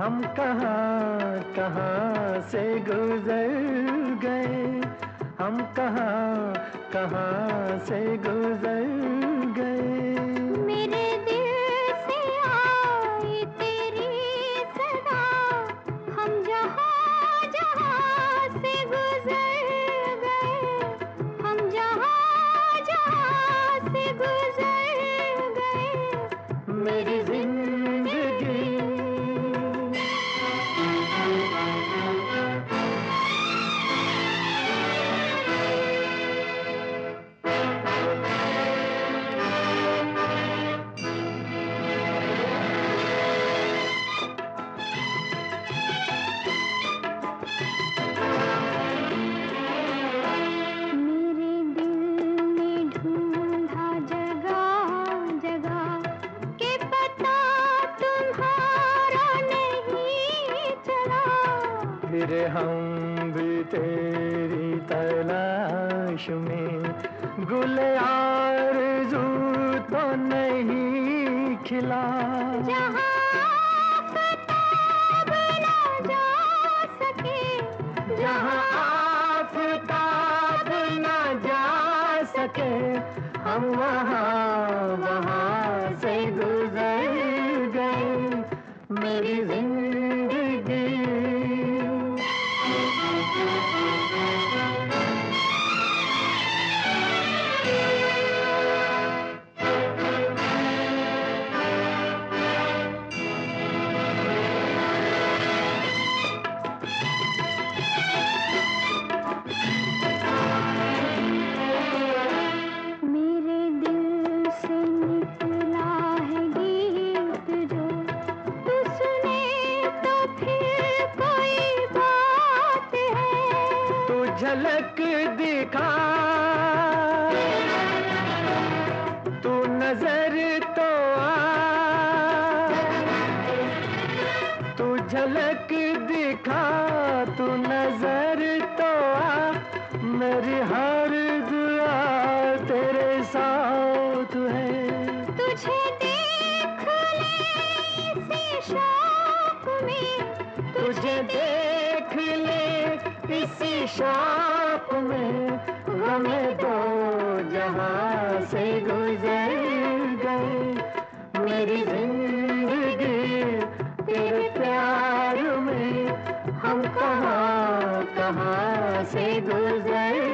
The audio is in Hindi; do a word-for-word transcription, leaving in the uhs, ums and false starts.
हम कहाँ कहाँ से गुजर गए, हम कहाँ कहाँ से गुजर गए। मेरे दिल से आई तेरी सदा, हम जहाँ जहाँ से गुजर गए, हम जहाँ जहाँ से गुजर गए। मेरी जिंदगी फिर हम भी तेरी तलाश में, गुल आरज़ू तो नहीं खिला। जहाँ आफ़ताब न जा सके, जहाँ आफ़ताब न जा सके, हम वहाँ वहाँ से गुजर गए। मेरी जिंदगी झलक दिखा, तू नजर तो आ, तू झलक दिखा, तू नजर तो आ। मेरी हर दुआ तेरे साथ है। तुझे देख ले इसी शौक में, तुझे देख ले इसी शौक में, हमें दो जहां से गुजर गए। मेरी जिंदगी तेरे प्यार में, हम कहाँ कहाँ से गुजर